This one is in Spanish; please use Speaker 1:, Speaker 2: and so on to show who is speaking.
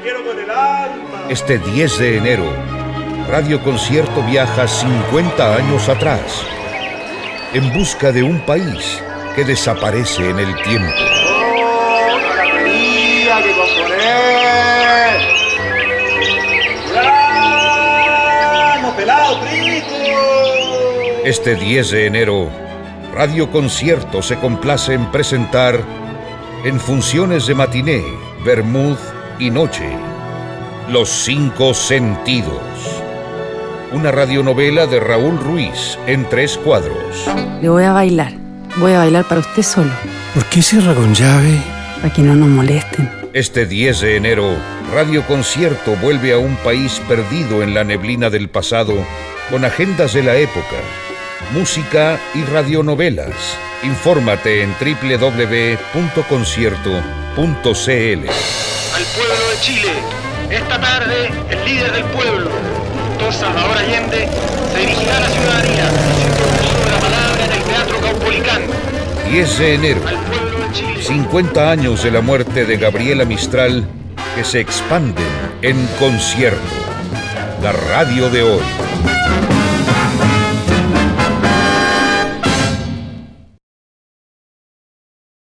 Speaker 1: quiero con el alma.
Speaker 2: Este 10 de enero, Radio Concierto viaja 50 años atrás, en busca de un país que desaparece en el tiempo.
Speaker 1: ¡Oh, la batería que componer! ¡Vamos, pelado, primo!
Speaker 2: Este 10 de enero, Radio Concierto se complace en presentar, en funciones de matiné, vermut y noche, Los 5 Sentidos. Una radionovela de Raúl Ruiz en 3 cuadros.
Speaker 3: Le voy a bailar. Voy a bailar para usted solo.
Speaker 4: ¿Por qué cierra con llave?
Speaker 3: Para que no nos molesten.
Speaker 2: Este 10 de enero, Radio Concierto vuelve a un país perdido en la neblina del pasado, con agendas de la época, música y radionovelas. Infórmate en www.concierto.cl.
Speaker 5: Al pueblo de Chile, esta tarde el líder del pueblo, Dr. Salvador Allende, se dirigirá a la ciudadanía haciendo uso de la palabra en el Teatro Caupolicán.
Speaker 2: 10 de enero,
Speaker 5: Al pueblo de Chile.
Speaker 2: 50 años de la muerte de Gabriela Mistral, que se expanden en concierto. La radio de hoy.